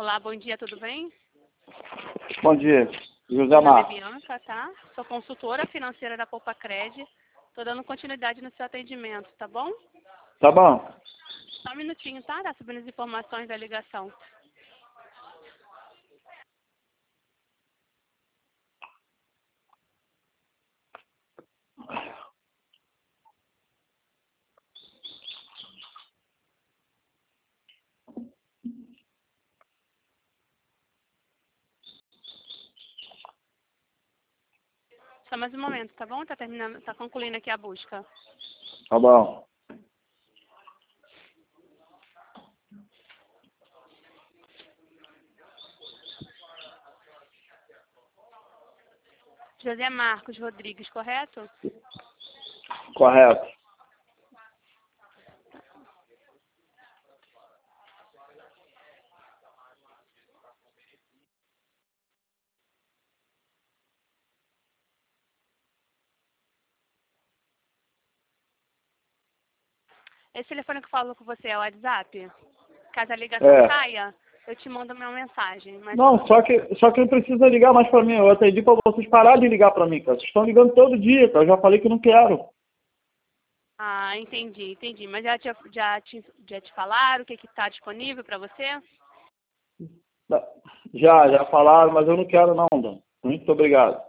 Olá, bom dia, tudo bem? Bom dia, José Meu nome é Marcos. Bianca, tá? Sou consultora financeira da Poupa Cred. Tô dando continuidade no seu atendimento, tá bom? Tá bom? Só um minutinho, tá? Tá subindo as informações da ligação. Só mais um momento, tá bom? Tá terminando, tá concluindo aqui a busca. Tá bom. José Marcos Rodrigues, correto? Correto. Esse telefone que eu falo com você é o WhatsApp? Caso a ligação É. caia, eu te mando uma mensagem. Mas Não, só que não precisa ligar mais pra mim. Eu atendi pra vocês pararem de ligar pra mim, cara. Vocês estão ligando todo dia, cara. Eu já falei que não quero. Ah, entendi. Mas já te falaram o que está disponível para você? Já falaram, mas eu não quero não, Dan. Muito obrigado.